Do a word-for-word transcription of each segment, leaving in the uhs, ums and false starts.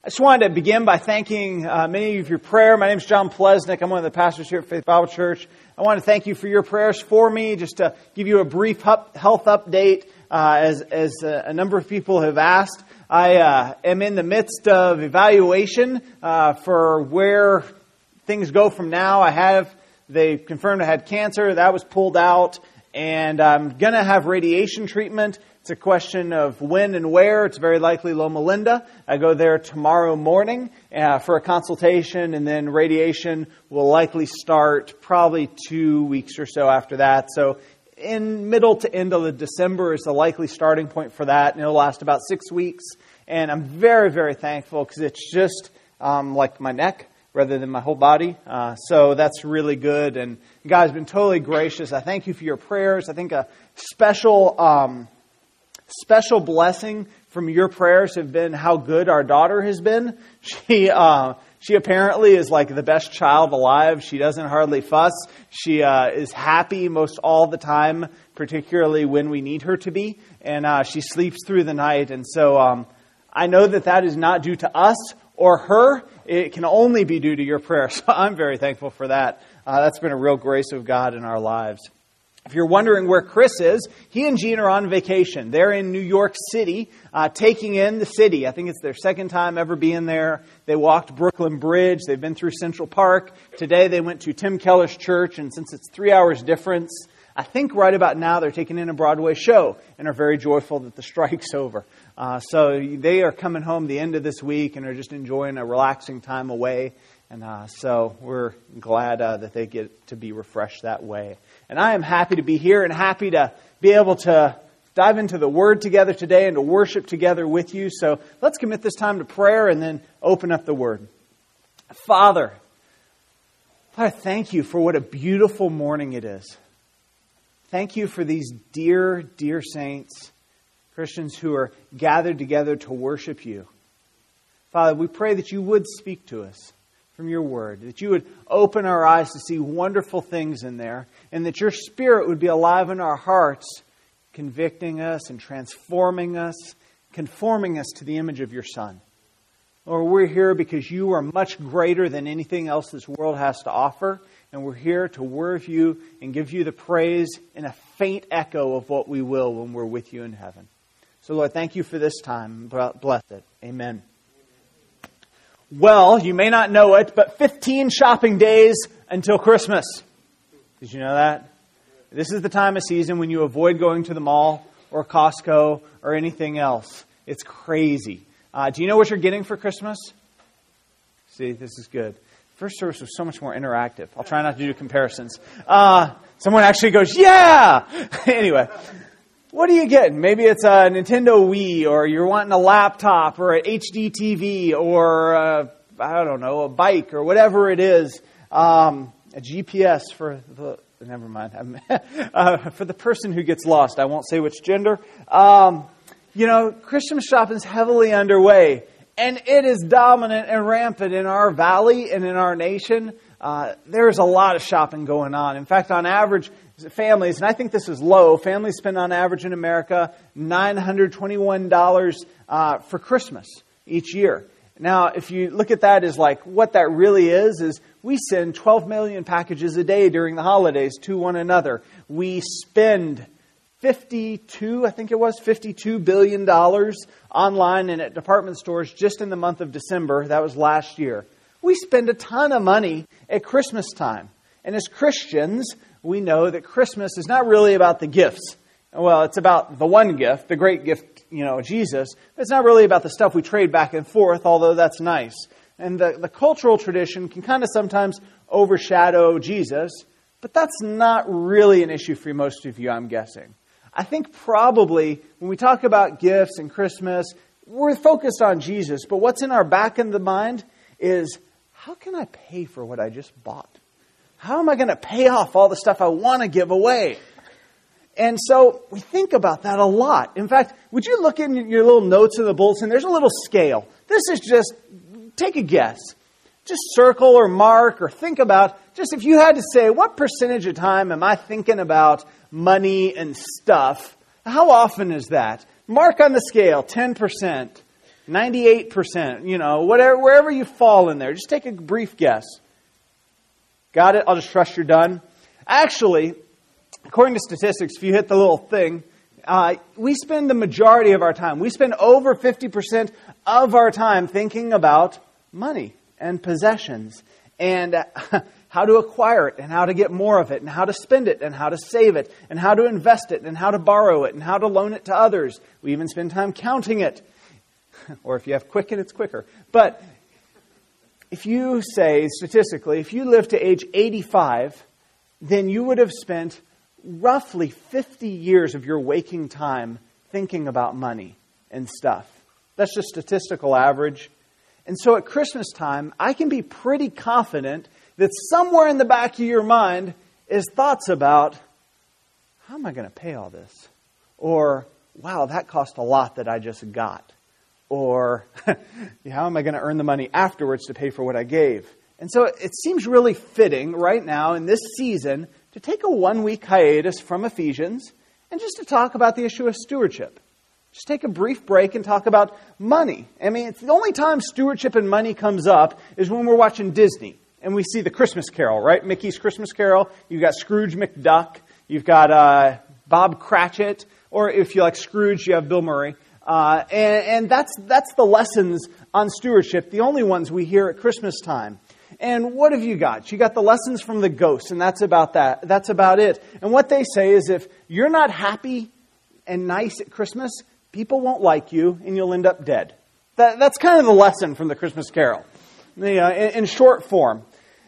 I just wanted to begin by thanking uh, many of you for your prayer. My name is John Plesnick. I'm one of the pastors here at Faith Bible Church. I want to thank you for your prayers for me, just to give you a brief health update. Uh, as as a, a number of people have asked, I uh, am in the midst of evaluation uh, for where things go from now. I have, they confirmed I had cancer. That was pulled out. And I'm going to have radiation treatment. It's a question of when and where. It's very likely Loma Linda. I go there tomorrow morning uh, for a consultation, and then radiation will likely start probably two weeks or so after that. So in middle to end of December is the likely starting point for that, and it'll last about six weeks. And I'm very, very thankful because it's just um, like my neck rather than my whole body. Uh, so that's really good. And God's been totally gracious. I thank you for your prayers. I think a special... Um, Special blessing from your prayers have been how good our daughter has been. She uh, she apparently is like the best child alive. She doesn't hardly fuss. She uh, is happy most all the time, particularly when we need her to be. And uh, she sleeps through the night. And so um, I know that that is not due to us or her. It can only be due to your prayer. So I'm very thankful for that. Uh, that's been a real grace of God in our lives. If you're wondering where Chris is, he and Jean are on vacation. They're in New York City, uh, taking in the city. I think it's their second time ever being there. They walked Brooklyn Bridge. They've been through Central Park. Today they went to Tim Keller's church, and since it's three hours difference, I think right about now they're taking in a Broadway show and are very joyful that the strike's over. Uh, so they are coming home the end of this week and are just enjoying a relaxing time away. And uh, so we're glad uh, that they get to be refreshed that way. And I am happy to be here and happy to be able to dive into the Word together today and to worship together with you. So let's commit this time to prayer and then open up the Word. Father, I thank you for what a beautiful morning it is. Thank you for these dear, dear saints, Christians who are gathered together to worship you. Father, we pray that you would speak to us from your word, that you would open our eyes to see wonderful things in there, and that your Spirit would be alive in our hearts, convicting us and transforming us, conforming us to the image of your Son. Lord, we're here because you are much greater than anything else this world has to offer, and we're here to worship you and give you the praise in a faint echo of what we will when we're with you in heaven. So Lord, thank you for this time. Bless it. Amen. Well, you may not know it, but fifteen shopping days until Christmas. Did you know that? This is the time of season when you avoid going to the mall or Costco or anything else. It's crazy. Uh, do you know what you're getting for Christmas? See, this is good. First service was so much more interactive. I'll try not to do comparisons. Uh, someone actually goes, yeah! Anyway. What are you getting? Maybe it's a Nintendo Wii, or you're wanting a laptop, or an H D T V, or a, I don't know, a bike, or whatever it is. Um, a G P S for the, never mind, uh, for the person who gets lost. I won't say which gender. Um, you know, Christmas shopping is heavily underway, and it is dominant and rampant in our valley and in our nation. Uh, there's a lot of shopping going on. In fact, on average, families, and I think this is low, families spend on average in America nine hundred twenty-one dollars uh, for Christmas each year. Now, if you look at that as like what that really is, is we send twelve million packages a day during the holidays to one another. We spend fifty-two, I think it was, fifty-two billion dollars online and at department stores just in the month of December. That was last year. We spend a ton of money at Christmas time. And as Christians, we know that Christmas is not really about the gifts. Well, it's about the one gift, the great gift, you know, Jesus. But it's not really about the stuff we trade back and forth, although that's nice. And the, the cultural tradition can kind of sometimes overshadow Jesus. But that's not really an issue for most of you, I'm guessing. I think probably when we talk about gifts and Christmas, we're focused on Jesus. But what's in our back of the mind is, how can I pay for what I just bought? How am I going to pay off all the stuff I want to give away? And so we think about that a lot. In fact, would you look in your little notes in the bulletin? There's a little scale. This is just, take a guess. Just circle or mark or think about, just if you had to say, what percentage of time am I thinking about money and stuff? How often is that? Mark on the scale, ten percent, ninety-eight percent, you know, whatever, wherever you fall in there. Just take a brief guess. Got it? I'll just trust you're done. Actually, according to statistics, if you hit the little thing, uh, we spend the majority of our time, we spend over fifty percent of our time thinking about money and possessions and uh, how to acquire it and how to get more of it and how to spend it and how to save it and how to invest it and how to borrow it and how to loan it to others. We even spend time counting it. Or if you have Quicken, it's quicker. But if you say, statistically, if you live to age eighty-five, then you would have spent roughly fifty years of your waking time thinking about money and stuff. That's just statistical average. And so at Christmas time, I can be pretty confident that somewhere in the back of your mind is thoughts about, how am I going to pay all this? Or, wow, that cost a lot that I just got. Or, how am I going to earn the money afterwards to pay for what I gave? And so it seems really fitting right now in this season to take a one-week hiatus from Ephesians and just to talk about the issue of stewardship. Just take a brief break and talk about money. I mean, it's the only time stewardship and money comes up is when we're watching Disney and we see the Christmas Carol, right? Mickey's Christmas Carol. You've got Scrooge McDuck. You've got uh, Bob Cratchit. Or if you like Scrooge, you have Bill Murray. Uh, and, and that's that's the lessons on stewardship, the only ones we hear at Christmas time. And what have you got? You got the lessons from the ghosts, and that's about that. That's about it. And what they say is if you're not happy and nice at Christmas, people won't like you, and you'll end up dead. That, that's kind of the lesson from the Christmas Carol, the, uh, in, in short form.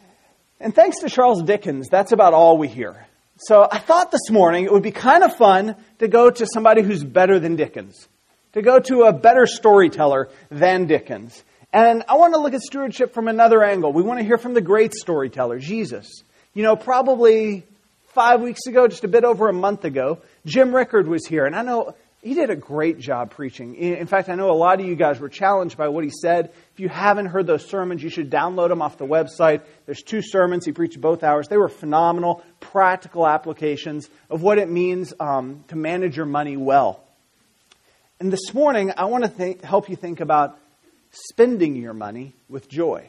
And thanks to Charles Dickens, that's about all we hear. So I thought this morning it would be kind of fun to go to somebody who's better than Dickens, to go to a better storyteller than Dickens. And I want to look at stewardship from another angle. We want to hear from the great storyteller, Jesus. You know, probably five weeks ago, just a bit over a month ago, Jim Rickard was here. And I know he did a great job preaching. In fact, I know a lot of you guys were challenged by what he said. If you haven't heard those sermons, you should download them off the website. There's two sermons. He preached both hours. They were phenomenal, practical applications of what it means um, to manage your money well. And this morning, I want to think, help you think about spending your money with joy.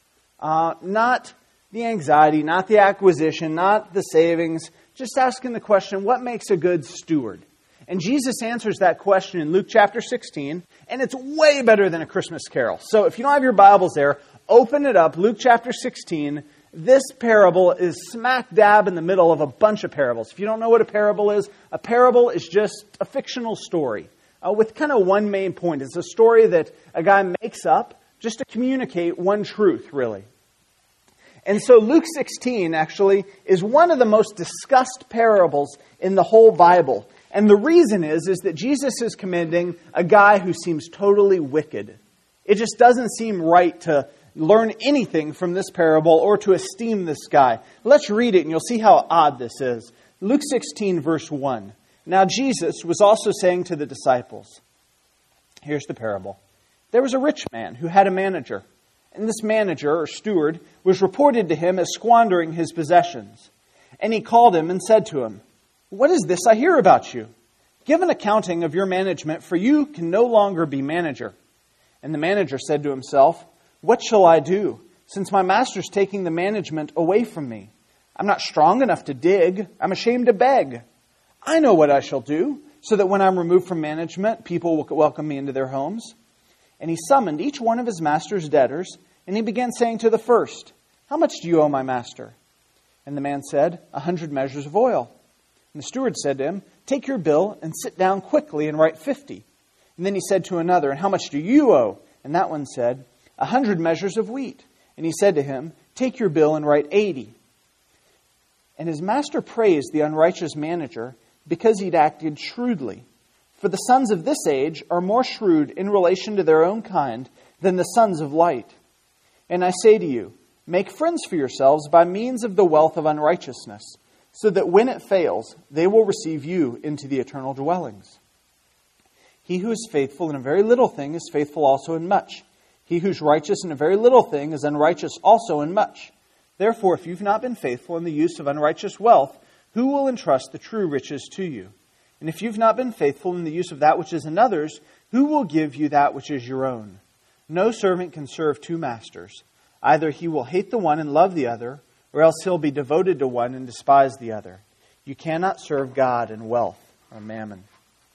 Uh, not the anxiety, not the acquisition, not the savings. Just asking the question, what makes a good steward? And Jesus answers that question in Luke chapter sixteen, and it's way better than a Christmas Carol. So if you don't have your Bibles there, open it up, Luke chapter sixteen. This parable is smack dab in the middle of a bunch of parables. If you don't know what a parable is, a parable is just a fictional story. Uh, with kind of one main point. It's a story that a guy makes up just to communicate one truth, really. And so Luke sixteen, actually, is one of the most discussed parables in the whole Bible. And the reason is, is that Jesus is commending a guy who seems totally wicked. It just doesn't seem right to learn anything from this parable or to esteem this guy. Let's read it and you'll see how odd this is. Luke sixteen, verse one. Now Jesus was also saying to the disciples, here's the parable. There was a rich man who had a manager, and this manager, or steward, was reported to him as squandering his possessions. And he called him and said to him, what is this I hear about you? Give an accounting of your management, for you can no longer be manager. And the manager said to himself, what shall I do, since my master's taking the management away from me? I'm not strong enough to dig. I'm ashamed to beg. I know what I shall do, so that when I'm removed from management, people will welcome me into their homes. And he summoned each one of his master's debtors, and he began saying to the first, how much do you owe my master? And the man said, a hundred measures of oil. And the steward said to him, take your bill and sit down quickly and write fifty. And then he said to another, and how much do you owe? And that one said, a hundred measures of wheat. And he said to him, take your bill and write eighty. And his master praised the unrighteous manager, because he'd acted shrewdly. For the sons of this age are more shrewd in relation to their own kind than the sons of light. And I say to you, make friends for yourselves by means of the wealth of unrighteousness, so that when it fails, they will receive you into the eternal dwellings. He who is faithful in a very little thing is faithful also in much. He who's righteous in a very little thing is unrighteous also in much. Therefore, if you've not been faithful in the use of unrighteous wealth, who will entrust the true riches to you? And if you've not been faithful in the use of that which is another's, Who will give you that which is your own? No servant can serve two masters. Either he will hate the one and love the other, or else he'll be devoted to one and despise the other. You cannot serve God and wealth or mammon.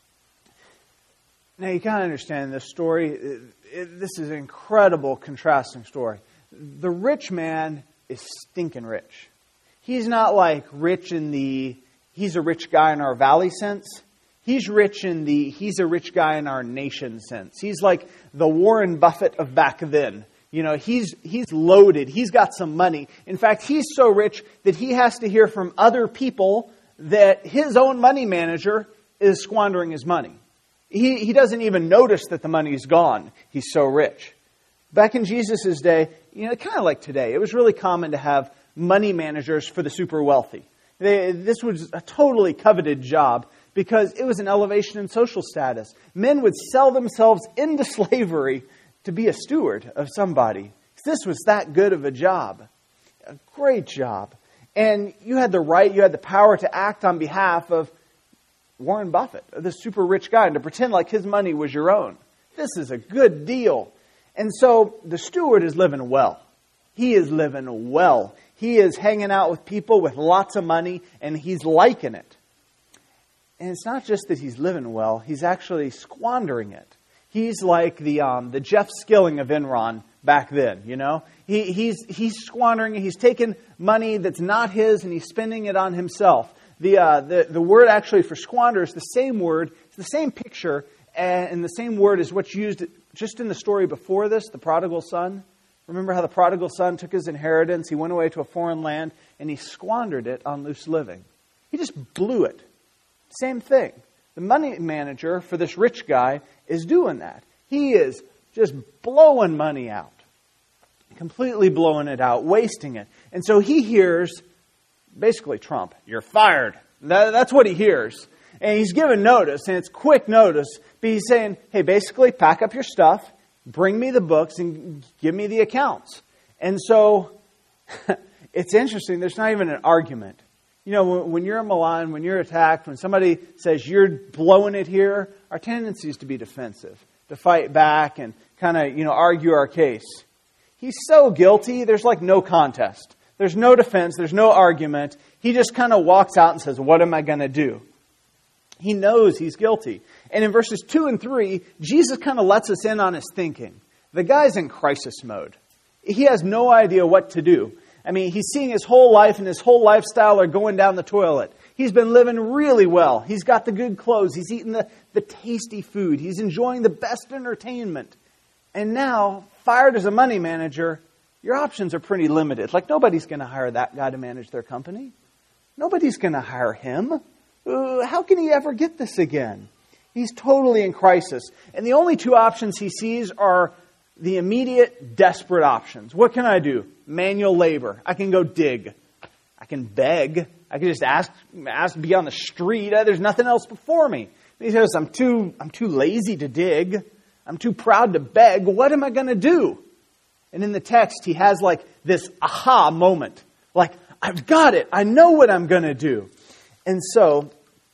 Now you kind of understand this story. It, it, this is an incredible contrasting story. The rich man is stinking rich. He's not like rich in the, he's a rich guy in our valley sense. He's rich in the, he's a rich guy in our nation sense. He's like the Warren Buffett of back then. You know, he's he's loaded. He's got some money. In fact, he's so rich that he has to hear from other people that his own money manager is squandering his money. He, he doesn't even notice that the money's gone. He's so rich. Back in Jesus' day, you know, kind of like today, it was really common to have money managers for the super wealthy. They, this was a totally coveted job because it was an elevation in social status. Men would sell themselves into slavery to be a steward of somebody. This was that good of a job. A great job. And you had the right, you had the power to act on behalf of Warren Buffett, the super rich guy, and to pretend like his money was your own. This is a good deal. And so the steward is living well. He is living well. He is hanging out with people with lots of money, and he's liking it. And it's not just that he's living well, he's actually squandering it. He's like the um, the Jeff Skilling of Enron back then, you know. He, he's he's squandering it. He's taking money that's not his, and he's spending it on himself. The, uh, the the word actually for squander is the same word. It's the same picture, and the same word is what's used just in the story before this, the prodigal son. Remember how the prodigal son took his inheritance, he went away to a foreign land, and he squandered it on loose living. He just blew it. Same thing. The money manager for this rich guy is doing that. He is just blowing money out. Completely blowing it out, wasting it. And so he hears, basically Trump, you're fired. That, that's what he hears. And he's given notice, and it's quick notice. But he's saying, hey, basically pack up your stuff, bring me the books, and give me the accounts. And so it's interesting. There's not even an argument. You know, when you're in Milan, when you're attacked, when somebody says you're blowing it here, our tendency is to be defensive, to fight back and kind of, you know, argue our case. He's so guilty, there's like no contest. There's no defense, there's no argument. He just kind of walks out and says, what am I going to do? He knows he's guilty. And in verses two and three, Jesus kind of lets us in on his thinking. The guy's in crisis mode. He has no idea what to do. I mean, he's seeing his whole life and his whole lifestyle are going down the toilet. He's been living really well. He's got the good clothes. He's eating the, the tasty food. He's enjoying the best entertainment. And now, fired as a money manager, your options are pretty limited. Like, nobody's going to hire that guy to manage their company. Nobody's going to hire him. Uh, how can he ever get this again? He's totally in crisis. And the only two options he sees are the immediate, desperate options. What can I do? Manual labor. I can go dig. I can beg. I can just ask, ask be on the street. Uh, there's nothing else before me. He says, I'm too, I'm too lazy to dig. I'm too proud to beg. What am I going to do? And in the text, he has like this aha moment. Like, I've got it. I know what I'm going to do. And so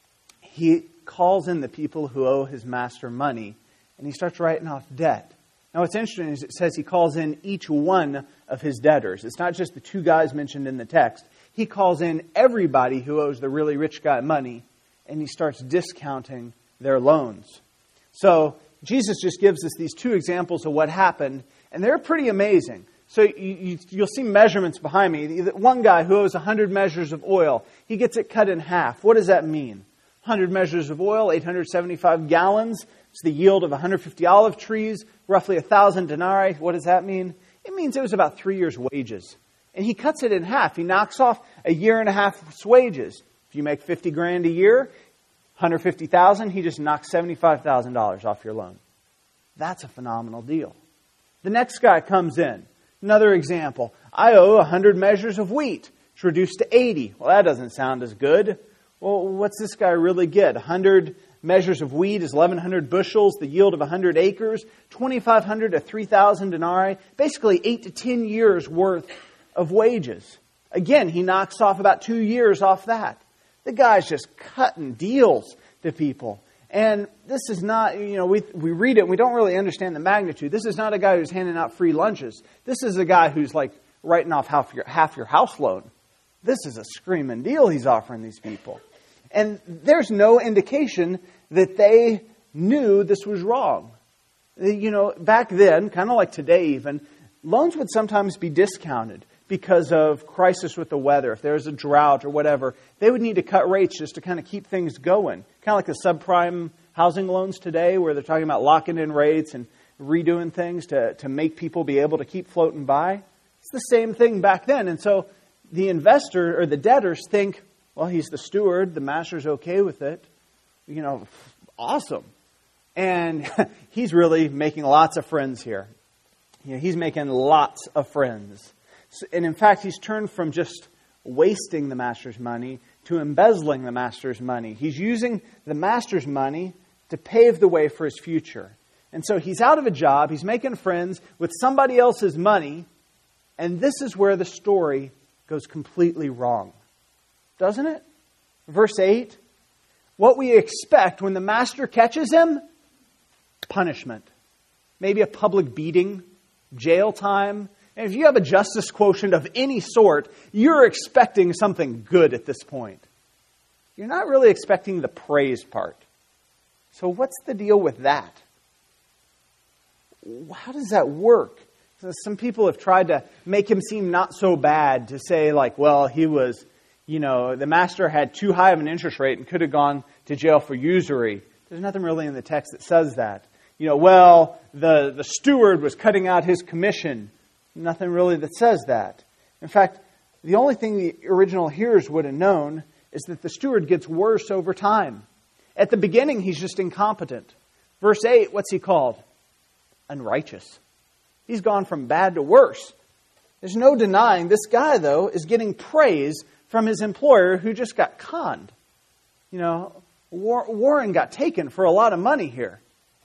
he calls in the people who owe his master money, and he starts writing off debt. Now, what's interesting is it says he calls in each one of his debtors. It's not just the two guys mentioned in the text. He calls in everybody who owes the really rich guy money, and he starts discounting their loans. So Jesus just gives us these two examples of what happened, and they're pretty amazing. So you, you, you'll see measurements behind me. One guy who owes one hundred measures of oil, he gets it cut in half. What does that mean? one hundred measures of oil, eight hundred seventy-five gallons. It's the yield of one hundred fifty olive trees, roughly one thousand denarii. What does that mean? It means it was about three years' wages. And he cuts it in half. He knocks off a year and a half's wages. If you make fifty grand a year, one hundred fifty thousand, he just knocks seventy-five thousand dollars off your loan. That's a phenomenal deal. The next guy comes in. Another example. I owe one hundred measures of wheat. It's reduced to eighty. Well, that doesn't sound as good. Well, what's this guy really get? one hundred measures of wheat is eleven hundred bushels, the yield of one hundred acres, twenty-five hundred to three thousand denarii, basically eight to ten years worth of wages. Again, he knocks off about two years off that. The guy's just cutting deals to people. And this is not, you know, we we read it and we don't really understand the magnitude. This is not a guy who's handing out free lunches. This is a guy who's like writing off half your, half your house loan. This is a screaming deal he's offering these people. And there's no indication that they knew this was wrong. You know, back then, kind of like today even, loans would sometimes be discounted because of crisis with the weather. If there's a drought or whatever, they would need to cut rates just to kind of keep things going. Kind of like the subprime housing loans today where they're talking about locking in rates and redoing things to, to make people be able to keep floating by. It's the same thing back then. And so the investor or the debtors think, well, he's the steward. The master's okay with it. You know, awesome. And he's really making lots of friends here. You know, he's making lots of friends. And in fact, he's turned from just wasting the master's money to embezzling the master's money. He's using the master's money to pave the way for his future. And so he's out of a job. He's making friends with somebody else's money. And this is where the story goes completely wrong. Doesn't it? Verse eight, what we expect when the master catches him, punishment. Maybe a public beating, jail time. And if you have a justice quotient of any sort, you're expecting something good at this point. You're not really expecting the praise part. So what's the deal with that? How does that work? So some people have tried to make him seem not so bad, to say like, well, he was, you know, the master had too high of an interest rate and could have gone to jail for usury. There's nothing really in the text that says that. You know, well, the, the steward was cutting out his commission. Nothing really that says that. In fact, the only thing the original hearers would have known is that the steward gets worse over time. At the beginning, he's just incompetent. Verse eight, what's he called? Unrighteous. He's gone from bad to worse. There's no denying this guy, though, is getting praise from his employer who just got conned. You know, Warren got taken for a lot of money here.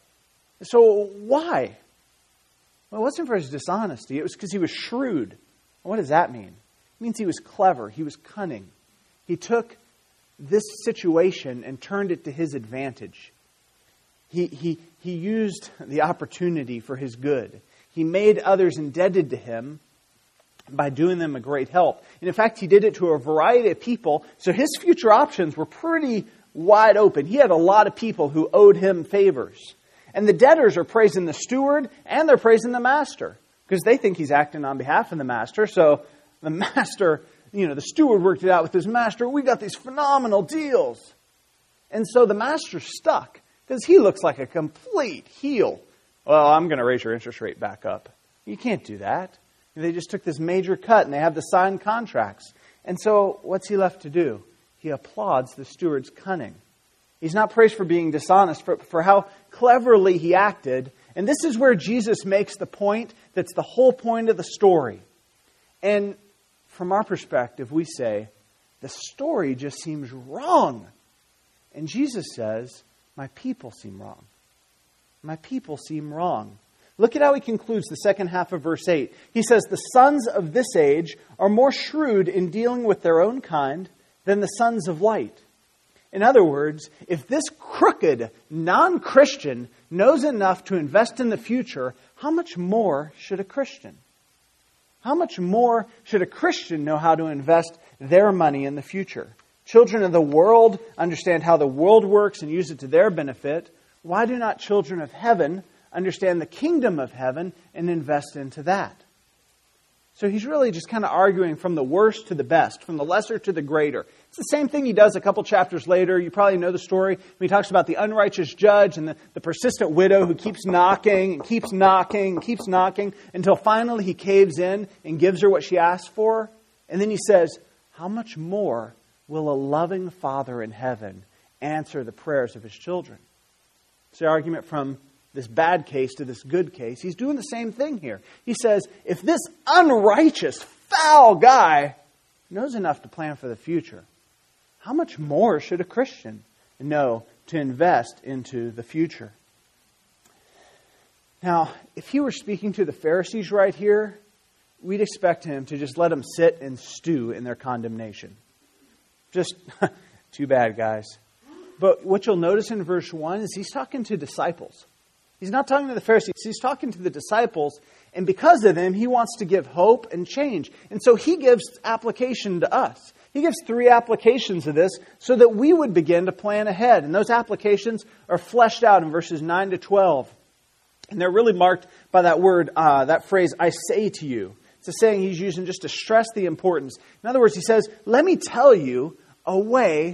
So why? Well, it wasn't for his dishonesty. It was because he was shrewd. What does that mean? It means he was clever. He was cunning. He took this situation and turned it to his advantage. He, he, he used the opportunity for his good. He made others indebted to him by doing them a great help. And in fact, he did it to a variety of people. So his future options were pretty wide open. He had a lot of people who owed him favors. And the debtors are praising the steward and they're praising the master because they think he's acting on behalf of the master. So the master, you know, the steward worked it out with his master. We got these phenomenal deals. And so the master's stuck because he looks like a complete heel. Well, I'm going to raise your interest rate back up. You can't do that. They just took this major cut and they have the signed contracts. And so what's he left to do? He applauds the steward's cunning. He's not praised for being dishonest, but for how cleverly he acted. And this is where Jesus makes the point that's the whole point of the story. And from our perspective, we say, the story just seems wrong. And Jesus says, my people seem wrong. My people seem wrong. Look at how he concludes the second half of verse eight. He says, the sons of this age are more shrewd in dealing with their own kind than the sons of light. In other words, if this crooked non-Christian knows enough to invest in the future, how much more should a Christian? How much more should a Christian know how to invest their money in the future? Children of the world understand how the world works and use it to their benefit. Why do not children of heaven understand the kingdom of heaven and invest into that? So he's really just kind of arguing from the worst to the best, from the lesser to the greater. It's the same thing he does a couple chapters later. You probably know the story. When he talks about the unrighteous judge and the, the persistent widow who keeps knocking and keeps knocking and keeps knocking until finally he caves in and gives her what she asked for. And then he says, how much more will a loving Father in heaven answer the prayers of his children? It's the argument from this bad case to this good case. He's doing the same thing here. He says, if this unrighteous, foul guy knows enough to plan for the future, how much more should a Christian know to invest into the future? Now, if he were speaking to the Pharisees right here, we'd expect him to just let them sit and stew in their condemnation. Just, too bad, guys. But what you'll notice in verse one is he's talking to disciples. He's not talking to the Pharisees. He's talking to the disciples. And because of them, he wants to give hope and change. And so he gives application to us. He gives three applications of this so that we would begin to plan ahead. And those applications are fleshed out in verses nine to twelve. And they're really marked by that word, uh, that phrase, I say to you. It's a saying he's using just to stress the importance. In other words, he says, let me tell you a way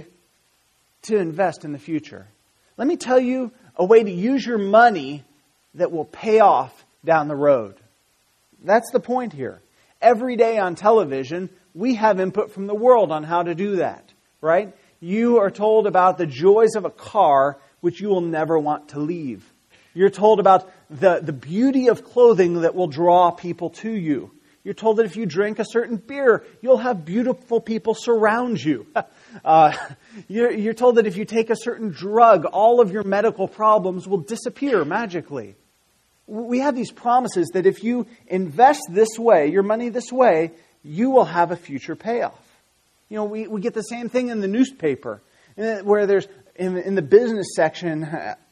to invest in the future. Let me tell you a way to use your money that will pay off down the road. That's the point here. Every day on television, we have input from the world on how to do that, right? You are told about the joys of a car which you will never want to leave. You're told about the, the beauty of clothing that will draw people to you. You're told that if you drink a certain beer, you'll have beautiful people surround you. Uh, you're, you're told that if you take a certain drug, all of your medical problems will disappear magically. We have these promises that if you invest this way, your money this way, you will have a future payoff. You know, we, we get the same thing in the newspaper, where there's, in, in the business section,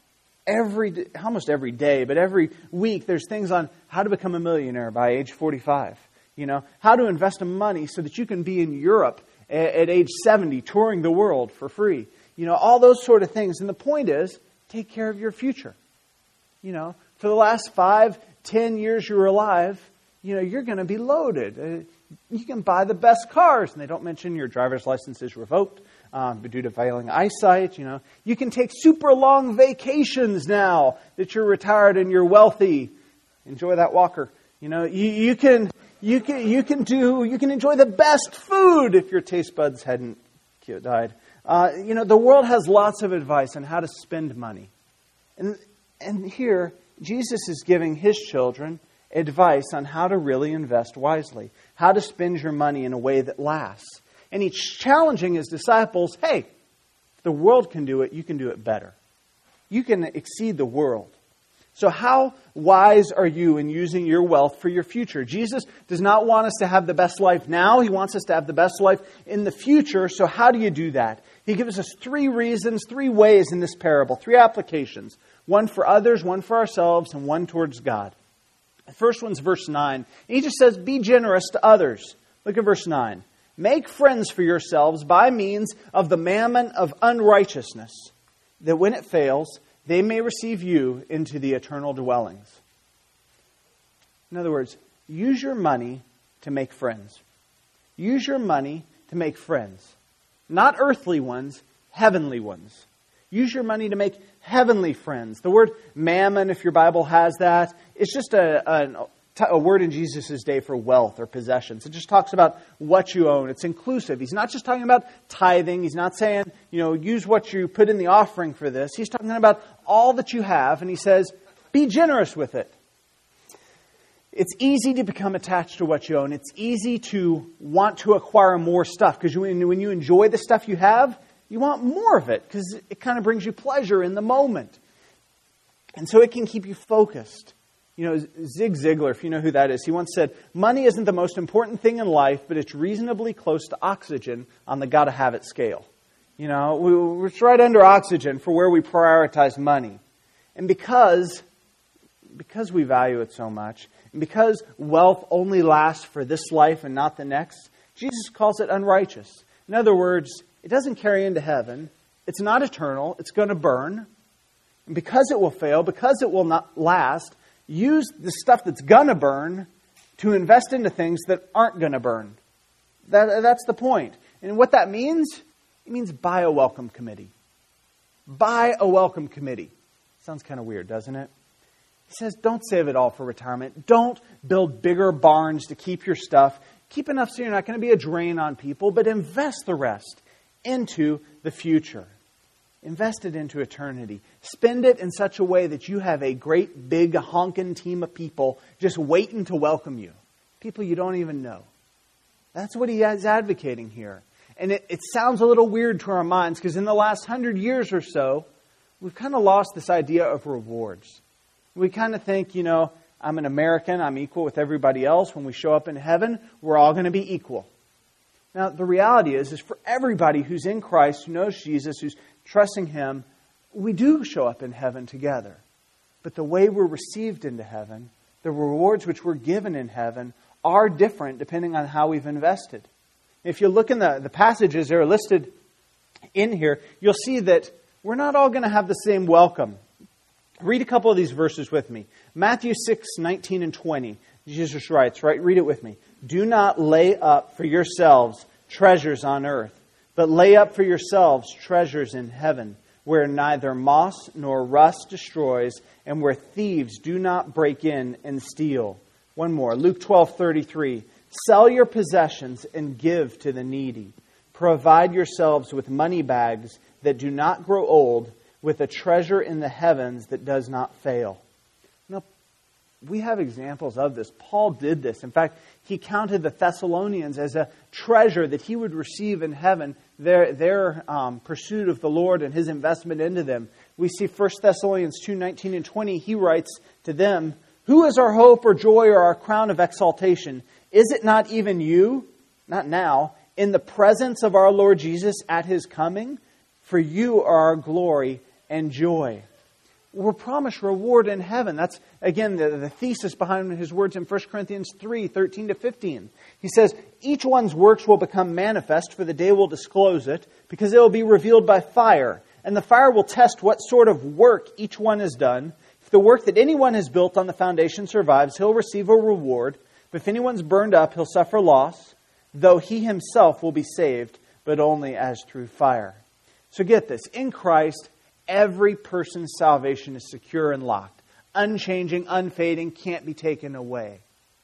every almost every day, but every week, there's things on how to become a millionaire by age forty-five. You know, how to invest in money so that you can be in Europe at, at age seventy, touring the world for free. You know, all those sort of things. And the point is, take care of your future. You know, for the last five, ten years you're alive, you know, you're going to be loaded. Uh, you can buy the best cars, and they don't mention your driver's license is revoked um, due to failing eyesight. You know, you can take super long vacations now that you're retired and you're wealthy. Enjoy that walker. You know, you, you can you can you can do you can enjoy the best food if your taste buds hadn't died. Uh, you know, the world has lots of advice on how to spend money, and and here Jesus is giving his children advice on how to really invest wisely, how to spend your money in a way that lasts. And he's challenging his disciples, hey, if the world can do it, you can do it better. You can exceed the world. So how wise are you in using your wealth for your future? Jesus does not want us to have the best life now. He wants us to have the best life in the future. So how do you do that? He gives us three reasons, three ways in this parable, three applications. One for others, one for ourselves, and one towards God. The first one's verse nine. He just says, be generous to others. Look at verse nine. Make friends for yourselves by means of the mammon of unrighteousness, that when it fails, they may receive you into the eternal dwellings. In other words, use your money to make friends. Use your money to make friends. Not earthly ones, heavenly ones. Use your money to make heavenly friends. The word mammon, if your Bible has that, it's just a, a, a word in Jesus' day for wealth or possessions. It just talks about what you own. It's inclusive. He's not just talking about tithing. He's not saying, you know, use what you put in the offering for this. He's talking about all that you have, and he says, be generous with it. It's easy to become attached to what you own. It's easy to want to acquire more stuff, because when, when you enjoy the stuff you have, you want more of it because it kind of brings you pleasure in the moment. And so it can keep you focused. You know, Zig Ziglar, if you know who that is, he once said, money isn't the most important thing in life, but it's reasonably close to oxygen on the gotta have it scale. You know, we, we're right under oxygen for where we prioritize money. And because, because we value it so much, and because wealth only lasts for this life and not the next, Jesus calls it unrighteous. In other words, it doesn't carry into heaven. It's not eternal. It's going to burn. And because it will fail, because it will not last, use the stuff that's going to burn to invest into things that aren't going to burn. That, that's the point. And what that means, it means buy a welcome committee. Buy a welcome committee. Sounds kind of weird, doesn't it? He says, don't save it all for retirement. Don't build bigger barns to keep your stuff. Keep enough so you're not going to be a drain on people, but invest the rest into the future. Invest it into eternity. Spend it in such a way that you have a great big honking team of people just waiting to welcome you. People you don't even know. That's what he is advocating here. And it, it sounds a little weird to our minds because in the last hundred years or so, we've kind of lost this idea of rewards. We kind of think, you know, I'm an American, I'm equal with everybody else. When we show up in heaven, we're all going to be equal. Now, the reality is, is for everybody who's in Christ, who knows Jesus, who's trusting Him, we do show up in heaven together. But the way we're received into heaven, the rewards which we're given in heaven, are different depending on how we've invested. If you look in the, the passages that are listed in here, you'll see that we're not all going to have the same welcome. Read a couple of these verses with me. Matthew six, nineteen and twenty. Jesus writes, right? Read it with me. Do not lay up for yourselves treasures on earth, but lay up for yourselves treasures in heaven, where neither moss nor rust destroys, and where thieves do not break in and steal. One more. Luke twelve, thirty-three. Sell your possessions and give to the needy. Provide yourselves with money bags that do not grow old, with a treasure in the heavens that does not fail. Now, we have examples of this. Paul did this. In fact, he counted the Thessalonians as a treasure that he would receive in heaven, their, their um, pursuit of the Lord and His investment into them. We see First Thessalonians two, nineteen and twenty. He writes to them, who is our hope or joy or our crown of exaltation? Is it not even you, not now, in the presence of our Lord Jesus at His coming? For you are our glory and joy. We're promised reward in heaven. That's, again, the, the thesis behind his words in First Corinthians three, thirteen to fifteen. He says, each one's works will become manifest, for the day will disclose it, because it will be revealed by fire. And the fire will test what sort of work each one has done. If the work that anyone has built on the foundation survives, he'll receive a reward. But if anyone's burned up, he'll suffer loss, though he himself will be saved, but only as through fire. So get this. In Christ, every person's salvation is secure and locked. Unchanging, unfading, can't be taken away.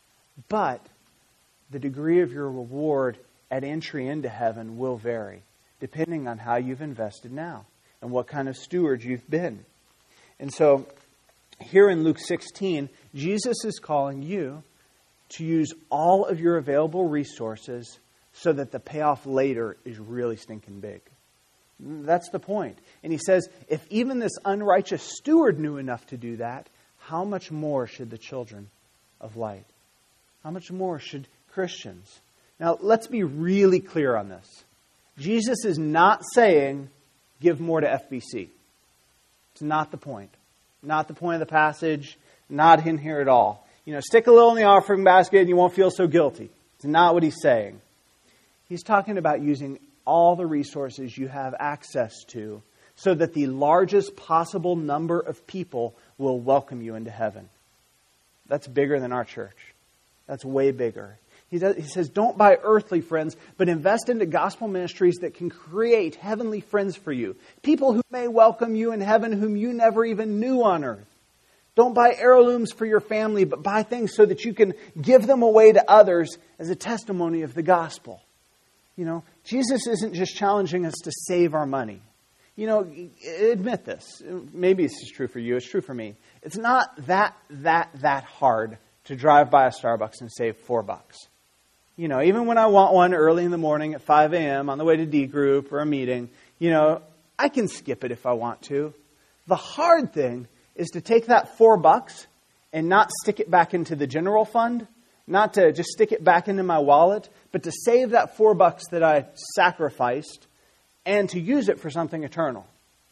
But the degree of your reward at entry into heaven will vary, depending on how you've invested now and what kind of steward you've been. And so, here in Luke sixteen, Jesus is calling you to use all of your available resources so that the payoff later is really stinking big. That's the point. And he says, if even this unrighteous steward knew enough to do that, how much more should the children of light? How much more should Christians? Now, let's be really clear on this. Jesus is not saying, give more to F B C. It's not the point. Not the point of the passage. Not in here at all. You know, stick a little in the offering basket and you won't feel so guilty. It's not what he's saying. He's talking about using all the resources you have access to so that the largest possible number of people will welcome you into heaven. That's bigger than our church. That's way bigger. He, does, he says, don't buy earthly friends, but invest into gospel ministries that can create heavenly friends for you. People who may welcome you in heaven whom you never even knew on earth. Don't buy heirlooms for your family, but buy things so that you can give them away to others as a testimony of the gospel. You know, Jesus isn't just challenging us to save our money. You know, admit this. Maybe this is true for you. It's true for me. It's not that, that, that hard to drive by a Starbucks and save four bucks. You know, even when I want one early in the morning at five a.m. on the way to D group or a meeting, you know, I can skip it if I want to. The hard thing is to take that four bucks and not stick it back into the general fund, not to just stick it back into my wallet, but to save that four bucks that I sacrificed and to use it for something eternal.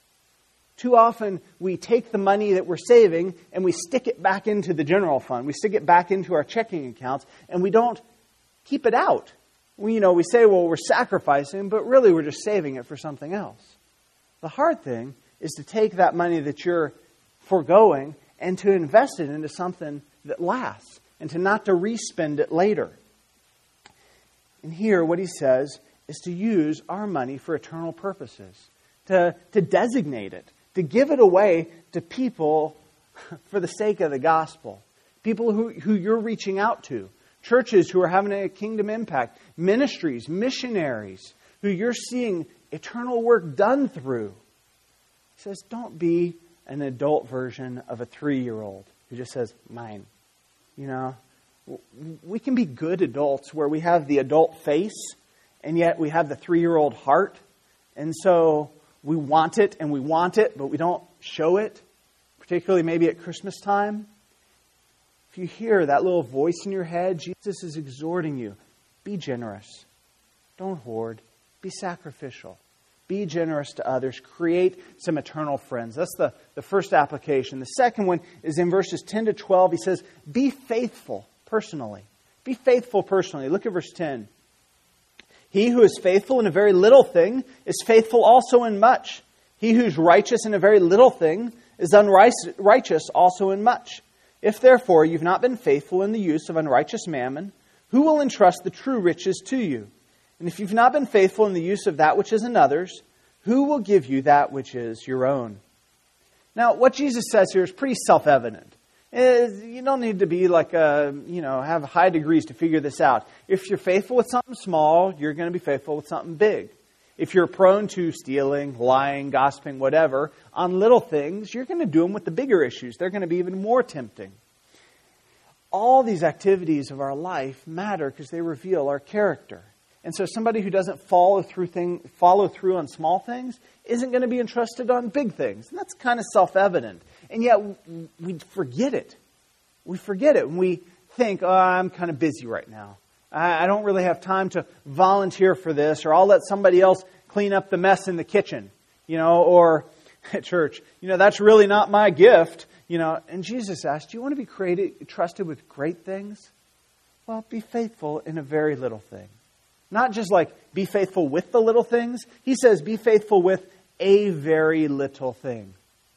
Too often we take the money that we're saving and we stick it back into the general fund. We stick it back into our checking accounts and we don't keep it out. We, you know, we say, well, we're sacrificing, but really we're just saving it for something else. The hard thing is to take that money that you're foregoing and to invest it into something that lasts and to not to re-spend it later. And here what he says is to use our money for eternal purposes, to, to designate it, to give it away to people for the sake of the gospel, people who, who you're reaching out to, churches who are having a kingdom impact, ministries, missionaries who you're seeing eternal work done through. He says, don't be an adult version of a three-year-old who just says, mine. You know, we can be good adults where we have the adult face and yet we have the three-year-old heart. And so we want it and we want it, but we don't show it, particularly maybe at Christmas time. If you hear that little voice in your head, Jesus is exhorting you. Be generous. Don't hoard. Be sacrificial. Be generous to others. Create some eternal friends. That's the, the first application. The second one is in verses ten to twelve. He says, be faithful personally. Be faithful personally. Look at verse ten. He who is faithful in a very little thing is faithful also in much. He who is righteous in a very little thing is unrighteous also in much. If therefore you've not been faithful in the use of unrighteous mammon, who will entrust the true riches to you? And if you've not been faithful in the use of that which is another's, who will give you that which is your own? Now, what Jesus says here is pretty self-evident. You don't need to be like a, you know, have high degrees to figure this out. If you're faithful with something small, you're going to be faithful with something big. If you're prone to stealing, lying, gossiping, whatever, on little things, you're going to do them with the bigger issues. They're going to be even more tempting. All these activities of our life matter because they reveal our character. And so somebody who doesn't follow through thing, follow through on small things isn't going to be entrusted on big things. And that's kind of self-evident. And yet we forget it. We forget it when we think, oh, I'm kind of busy right now. I don't really have time to volunteer for this, or I'll let somebody else clean up the mess in the kitchen, you know, or at church. You know, that's really not my gift, you know. And Jesus asked, do you want to be created, trusted with great things? Well, be faithful in a very little thing. Not just like be faithful with the little things. He says be faithful with a very little thing.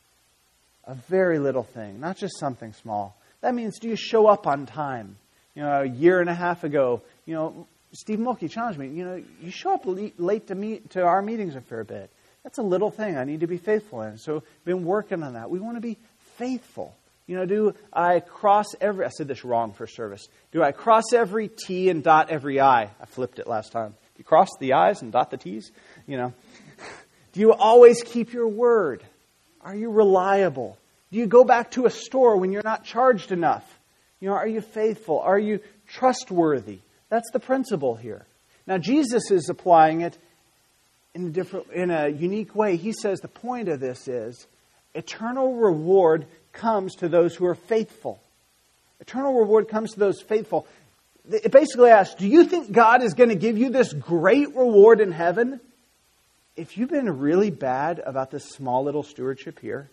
A very little thing, not just something small. That means, do you show up on time? You know, a year and a half ago, you know, Steve Mulkey challenged me, you know, you show up late to meet to our meetings a fair bit. That's a little thing I need to be faithful in. So been working on that. We want to be faithful. You know, do I cross every, I said this wrong for service. Do I cross every T and dot every I? I flipped it last time. Do you cross the I's and dot the T's? You know, do you always keep your word? Are you reliable? Do you go back to a store when you're not charged enough? You know, are you faithful? Are you trustworthy? That's the principle here. Now, Jesus is applying it in a different, in a unique way. He says the point of this is eternal reward comes to those who are faithful. Eternal reward comes to those faithful. It basically asks, do you think God is going to give you this great reward in heaven if you've been really bad about this small little stewardship here?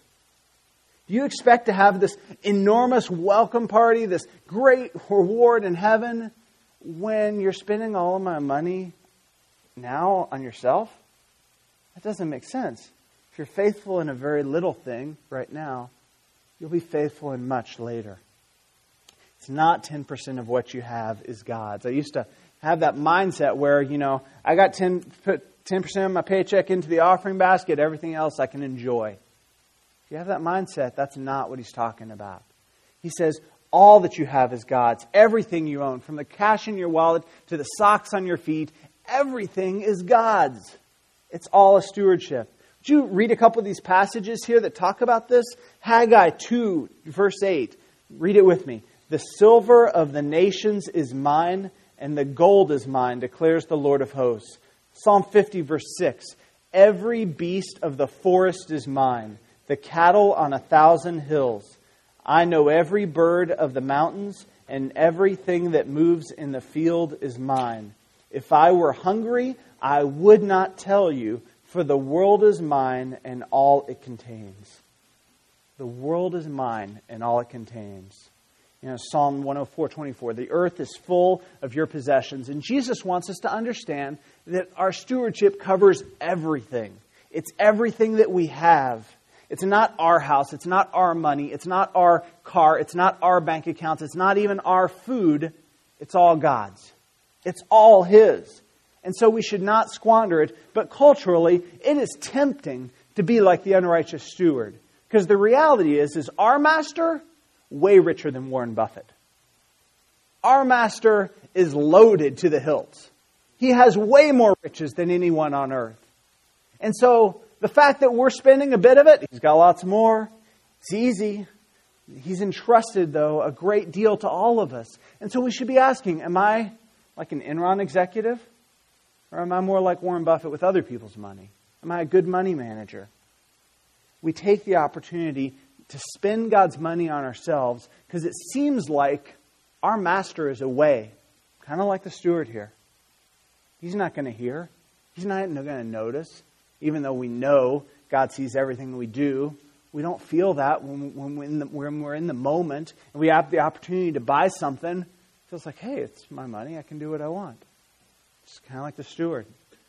Do you expect to have this enormous welcome party, this great reward in heaven, when you're spending all of my money now on yourself? That doesn't make sense. If you're faithful in a very little thing right now, you'll be faithful in much later. It's not ten percent of what you have is God's. I used to have that mindset where, you know, I got ten, put ten percent of my paycheck into the offering basket, everything else I can enjoy. If you have that mindset, that's not what he's talking about. He says, all that you have is God's. Everything you own, from the cash in your wallet to the socks on your feet, everything is God's. It's all a stewardship. Would you read a couple of these passages here that talk about this? Haggai two, verse eight. Read it with me. The silver of the nations is mine, and the gold is mine, declares the Lord of hosts. Psalm fifty, verse six. Every beast of the forest is mine, the cattle on a thousand hills. I know every bird of the mountains, and everything that moves in the field is mine. If I were hungry, I would not tell you, for the world is mine and all it contains. The world is mine and all it contains. You know, Psalm one oh four, twenty-four, the earth is full of your possessions. And Jesus wants us to understand that our stewardship covers everything. It's everything that we have. It's not our house. It's not our money. It's not our car. It's not our bank accounts. It's not even our food. It's all God's. It's all His. And so we should not squander it. But culturally, it is tempting to be like the unrighteous steward. Because the reality is, is our master, way richer than Warren Buffett. Our master is loaded to the hilts. He has way more riches than anyone on earth. And so the fact that we're spending a bit of it, He's got lots more. It's easy. He's entrusted, though, a great deal to all of us. And so we should be asking, am I like an Enron executive? Or am I more like Warren Buffett with other people's money? Am I a good money manager? We take the opportunity to spend God's money on ourselves because it seems like our master is away. Kind of like the steward here. He's not going to hear. He's not going to notice. Even though we know God sees everything we do, we don't feel that when, when, we're in the, when we're in the moment and we have the opportunity to buy something. It feels like, hey, it's my money. I can do what I want. It's kind of like the steward.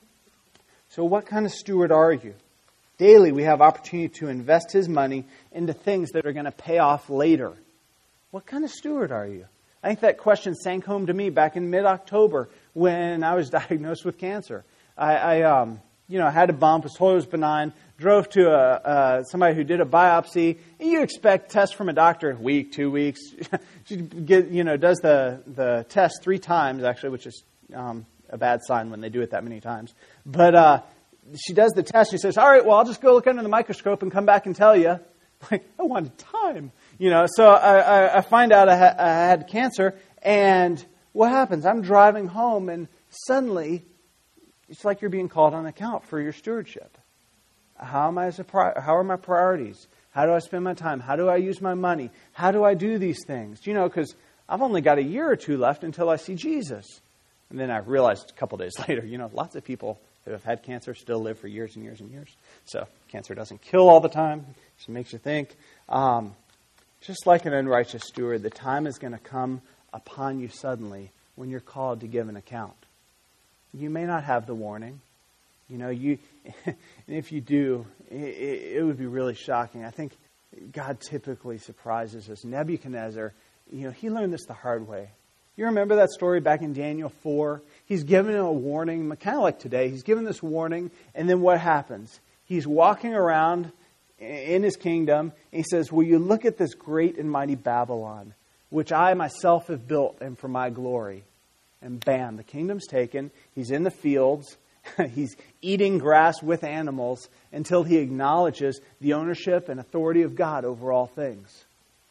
So what kind of steward are you? Daily, we have opportunity to invest his money into things that are going to pay off later. What kind of steward are you? I think that question sank home to me back in mid-October when I was diagnosed with cancer. I, I um, you know, had a bump, was told it was benign, drove to a, uh, somebody who did a biopsy, and you expect tests from a doctor, a week, two weeks. She get, you know, does the, the test three times, actually, which is um, a bad sign when they do it that many times. But uh, she does the test. She says, all right, well, I'll just go look under the microscope and come back and tell you. Like, I wanted time. You know, so I, I, I find out I, ha- I had cancer, and what happens? I'm driving home, and suddenly, it's like you're being called on account for your stewardship. How am I as a pri- How are my priorities? How do I spend my time? How do I use my money? How do I do these things? You know, because I've only got a year or two left until I see Jesus. And then I realized a couple days later, you know, lots of people who have had cancer still live for years and years and years. So cancer doesn't kill all the time. It just makes you think. Um, Just like an unrighteous steward, the time is going to come upon you suddenly when you're called to give an account. You may not have the warning. You know, you, and if you do, it, it would be really shocking. I think God typically surprises us. Nebuchadnezzar, you know, he learned this the hard way. You remember that story back in Daniel four? He's given a warning, kind of like today. He's given this warning, and then what happens? He's walking around in his kingdom, and he says, will you look at this great and mighty Babylon, which I myself have built and for my glory. And bam, the kingdom's taken. He's in the fields. He's eating grass with animals until he acknowledges the ownership and authority of God over all things.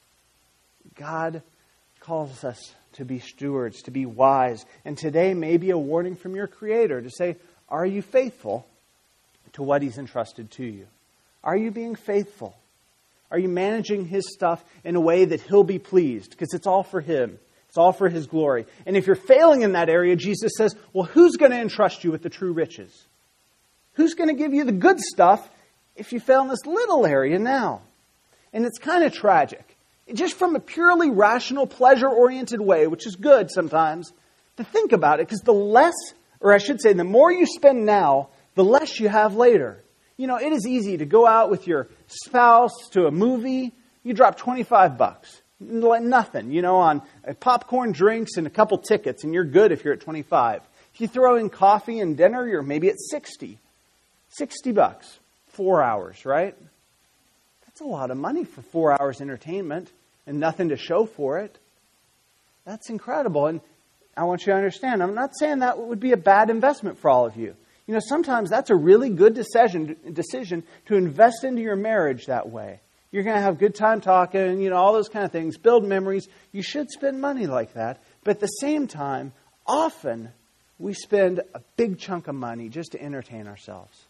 God calls us to be stewards, to be wise. And today may be a warning from your Creator to say, are you faithful to what He's entrusted to you? Are you being faithful? Are you managing His stuff in a way that He'll be pleased? Because it's all for Him. It's all for His glory. And if you're failing in that area, Jesus says, well, who's going to entrust you with the true riches? Who's going to give you the good stuff if you fail in this little area now? And it's kind of tragic. Just from a purely rational, pleasure-oriented way, which is good sometimes, to think about it. Because the less, or I should say, the more you spend now, the less you have later. You know, it is easy to go out with your spouse to a movie. You drop twenty-five bucks. Nothing, you know, on popcorn, drinks, and a couple tickets, and you're good if you're at twenty-five. If you throw in coffee and dinner, you're maybe at sixty. sixty bucks. Four hours, right? That's a lot of money for four hours entertainment and nothing to show for it. That's incredible. And I want you to understand, I'm not saying that would be a bad investment for all of you. You know, sometimes that's a really good decision decision to invest into your marriage that way. You're going to have a good time talking, you know, all those kind of things, build memories. You should spend money like that. But at the same time, often we spend a big chunk of money just to entertain ourselves.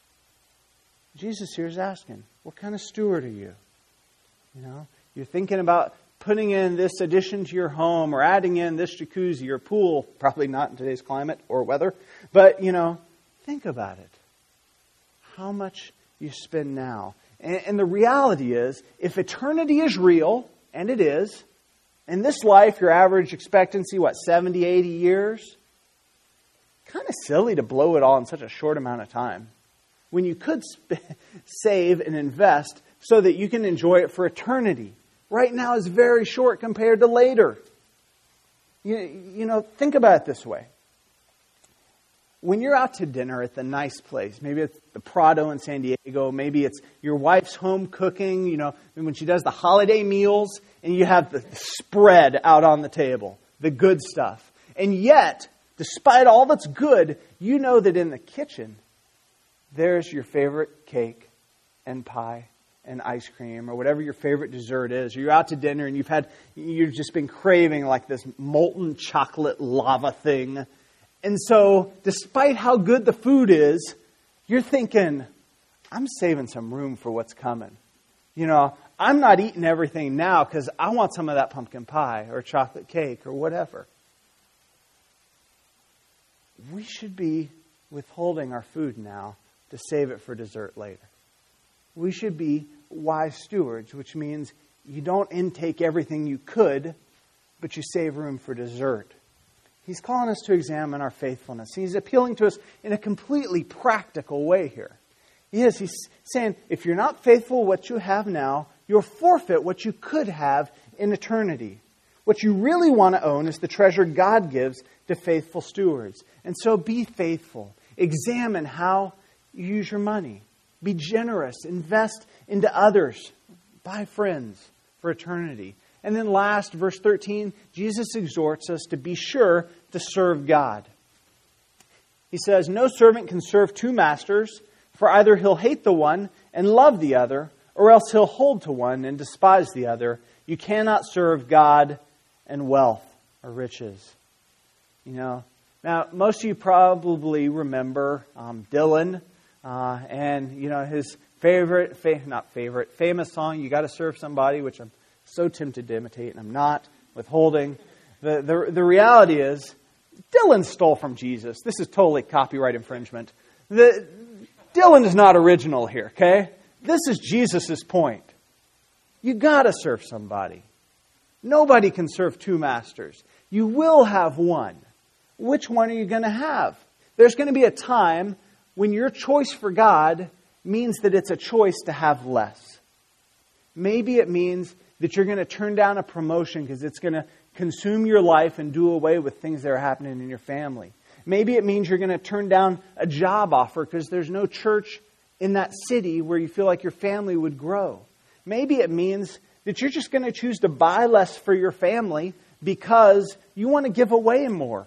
Jesus here is asking, what kind of steward are you? You know, you're thinking about putting in this addition to your home or adding in this jacuzzi or pool. Probably not in today's climate or weather. But, you know, think about it. How much you spend now. And, and the reality is, if eternity is real, and it is, in this life, your average expectancy, what, seventy, eighty years? Kind of silly to blow it all in such a short amount of time. When you could sp- save and invest so that you can enjoy it for eternity. Right now is very short compared to later. You, you know, think about it this way. When you're out to dinner at the nice place, maybe it's the Prado in San Diego, maybe it's your wife's home cooking, you know, when she does the holiday meals and you have the spread out on the table, the good stuff. And yet, despite all that's good, you know that in the kitchen, there's your favorite cake and pie and ice cream or whatever your favorite dessert is. Or you're out to dinner and you've had, you've just been craving like this molten chocolate lava thing. And so, despite how good the food is, you're thinking, I'm saving some room for what's coming. You know, I'm not eating everything now because I want some of that pumpkin pie or chocolate cake or whatever. We should be withholding our food now to save it for dessert later. We should be wise stewards, which means you don't intake everything you could, but you save room for dessert. He's calling us to examine our faithfulness. He's appealing to us in a completely practical way here. He is. He's saying, if you're not faithful what you have now, you'll forfeit what you could have in eternity. What you really want to own is the treasure God gives to faithful stewards. And so be faithful. Examine how you use your money. Be generous. Invest into others. Buy friends for eternity. And then last, verse thirteen, Jesus exhorts us to be sure to serve God. He says, no servant can serve two masters, for either he'll hate the one and love the other, or else he'll hold to one and despise the other. You cannot serve God and wealth or riches. You know, now most of you probably remember um, Dylan uh, and, you know, his favorite, fa- not favorite, famous song, You Gotta Serve Somebody, which I'm so tempted to imitate, and I'm not, withholding. The, the, the reality is, Dylan stole from Jesus. This is totally copyright infringement. The, Dylan is not original here, okay? This is Jesus' point. You gotta serve somebody. Nobody can serve two masters. You will have one. Which one are you going to have? There's going to be a time when your choice for God means that it's a choice to have less. Maybe it means that you're going to turn down a promotion because it's going to consume your life and do away with things that are happening in your family. Maybe it means you're going to turn down a job offer because there's no church in that city where you feel like your family would grow. Maybe it means that you're just going to choose to buy less for your family because you want to give away more.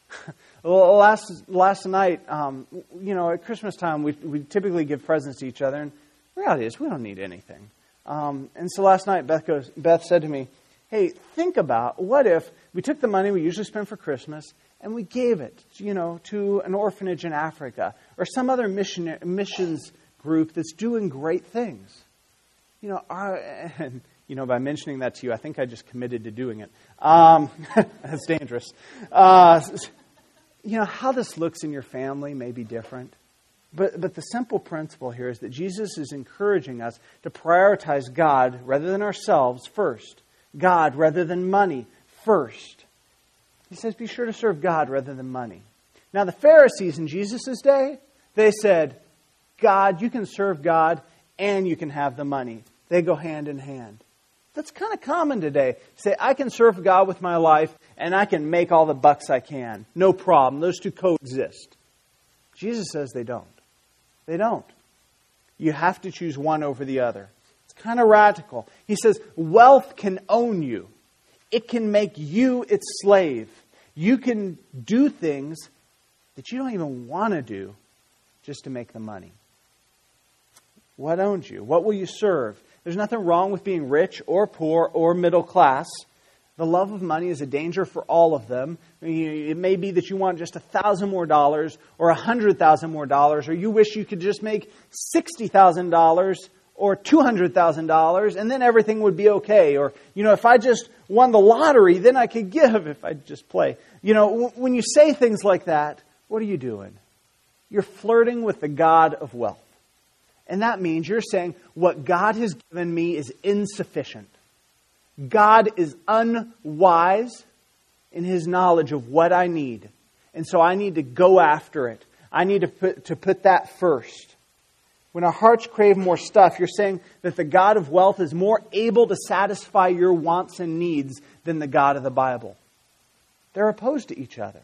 Well, last last night, um, you know, at Christmas time, we we typically give presents to each other, and the reality is we don't need anything. Um, and so last night, Beth goes. Beth said to me, "Hey, think about what if we took the money we usually spend for Christmas and we gave it, you know, to an orphanage in Africa or some other mission missions group that's doing great things." You know, our, and, you know, by mentioning that to you, I think I just committed to doing it. Um, that's dangerous. Uh, you know, how this looks in your family may be different. But but the simple principle here is that Jesus is encouraging us to prioritize God rather than ourselves first. God rather than money first. He says, be sure to serve God rather than money. Now, the Pharisees in Jesus' day, they said, God, you can serve God and you can have the money. They go hand in hand. That's kind of common today. Say, I can serve God with my life and I can make all the bucks I can. No problem. Those two coexist. Jesus says they don't. They don't. You have to choose one over the other. It's kind of radical. He says, wealth can own you. It can make you its slave. You can do things that you don't even want to do just to make the money. What owns you? What will you serve? There's nothing wrong with being rich or poor or middle class. The love of money is a danger for all of them. It may be that you want just a thousand more dollars or a hundred thousand more dollars, or you wish you could just make sixty thousand dollars or two hundred thousand dollars and then everything would be okay. Or, you know, if I just won the lottery, then I could give if I just play. You know, when you say things like that, what are you doing? You're flirting with the God of wealth. And that means you're saying, what God has given me is insufficient. God is unwise in His knowledge of what I need. And so I need to go after it. I need to put, to put that first. When our hearts crave more stuff, you're saying that the God of wealth is more able to satisfy your wants and needs than the God of the Bible. They're opposed to each other.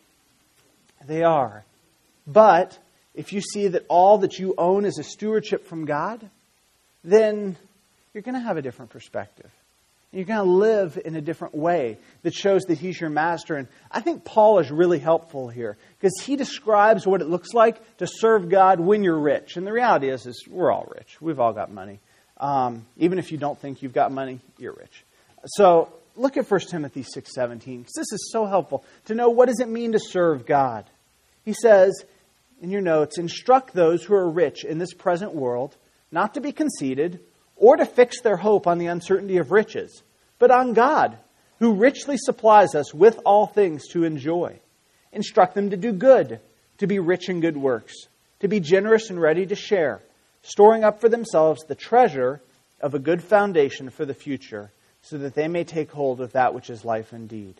They are. But if you see that all that you own is a stewardship from God, then you're going to have a different perspective. You're going to live in a different way that shows that He's your master. And I think Paul is really helpful here because he describes what it looks like to serve God when you're rich. And the reality is, is we're all rich. We've all got money. Um, even if you don't think you've got money, you're rich. So look at First Timothy six seventeen because this is so helpful to know what does it mean to serve God. He says in your notes, instruct those who are rich in this present world not to be conceited or to fix their hope on the uncertainty of riches, but on God, who richly supplies us with all things to enjoy. Instruct them to do good, to be rich in good works, to be generous and ready to share, storing up for themselves the treasure of a good foundation for the future, so that they may take hold of that which is life indeed.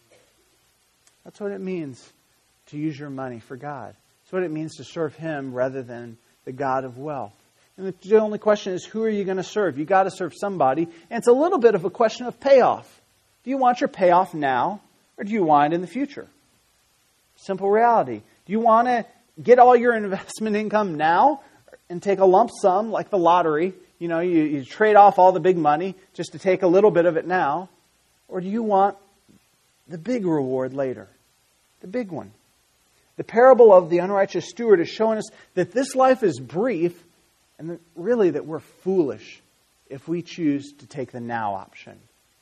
That's what it means to use your money for God. That's what it means to serve Him rather than the God of wealth. And the only question is, who are you going to serve? You've got to serve somebody. And it's a little bit of a question of payoff. Do you want your payoff now, or do you want it in the future? Simple reality. Do you want to get all your investment income now and take a lump sum like the lottery? You know, you, you trade off all the big money just to take a little bit of it now. Or do you want the big reward later? The big one. The parable of the unrighteous steward is showing us that this life is brief, and that really that we're foolish if we choose to take the now option.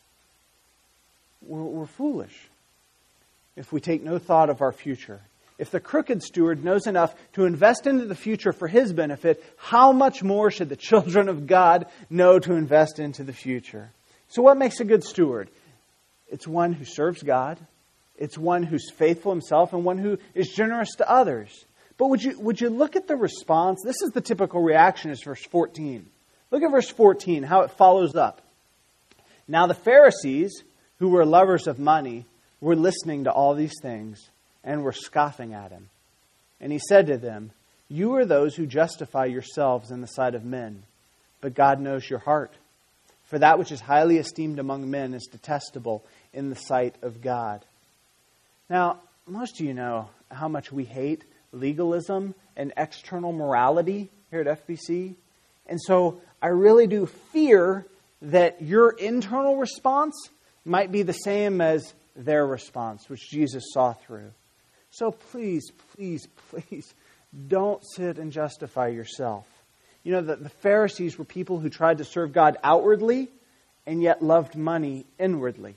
We're, we're foolish if we take no thought of our future. If the crooked steward knows enough to invest into the future for his benefit, how much more should the children of God know to invest into the future? So what makes a good steward? It's one who serves God. It's one who's faithful himself and one who is generous to others. But would you, would you look at the response? This is the typical reaction, is verse fourteen. Look at verse fourteen, how it follows up. Now the Pharisees, who were lovers of money, were listening to all these things and were scoffing at him. And he said to them, "You are those who justify yourselves in the sight of men, but God knows your heart. For that which is highly esteemed among men is detestable in the sight of God." Now, most of you know how much we hate legalism and external morality here at F B C. And so I really do fear that your internal response might be the same as their response, which Jesus saw through. So please, please, please, don't sit and justify yourself. You know, the, the Pharisees were people who tried to serve God outwardly and yet loved money inwardly.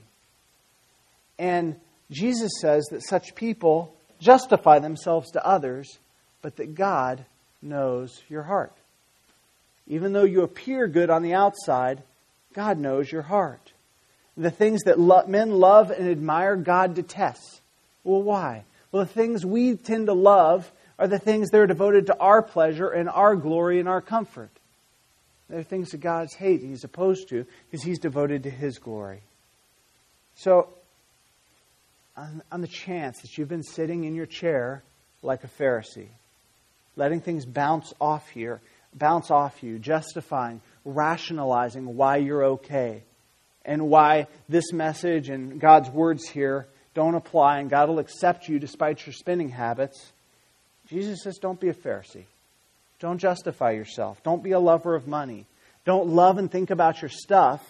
And Jesus says that such people justify themselves to others, but that God knows your heart. Even though you appear good on the outside, God knows your heart. The things that lo- men love and admire, God detests. Well, why? Well, the things we tend to love are the things that are devoted to our pleasure and our glory and our comfort. They're things that God's hate and He's opposed to because He's devoted to His glory. So, on, on the chance that you've been sitting in your chair like a Pharisee, letting things bounce off here, bounce off you, justifying, rationalizing why you're okay, and why this message and God's words here don't apply and God will accept you despite your spending habits. Jesus says, don't be a Pharisee. Don't justify yourself. Don't be a lover of money. Don't love and think about your stuff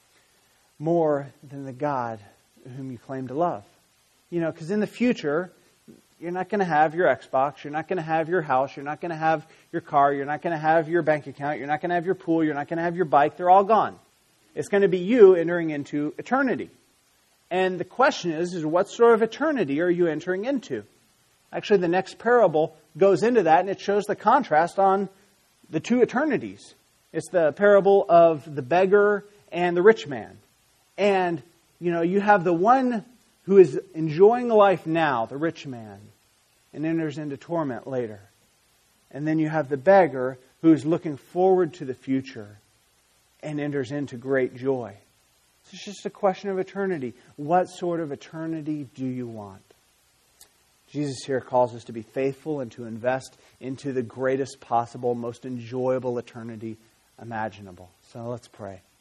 more than the God whom you claim to love. You know, because in the future, you're not going to have your Xbox. You're not going to have your house. You're not going to have your car. You're not going to have your bank account. You're not going to have your pool. You're not going to have your bike. They're all gone. It's going to be you entering into eternity. And the question is, is what sort of eternity are you entering into? Actually, the next parable goes into that, and it shows the contrast on the two eternities. It's the parable of the beggar and the rich man. And, you know, you have the one who is enjoying life now, the rich man, and enters into torment later. And then you have the beggar who is looking forward to the future and enters into great joy. It's just a question of eternity. What sort of eternity do you want? Jesus here calls us to be faithful and to invest into the greatest possible, most enjoyable eternity imaginable. So let's pray.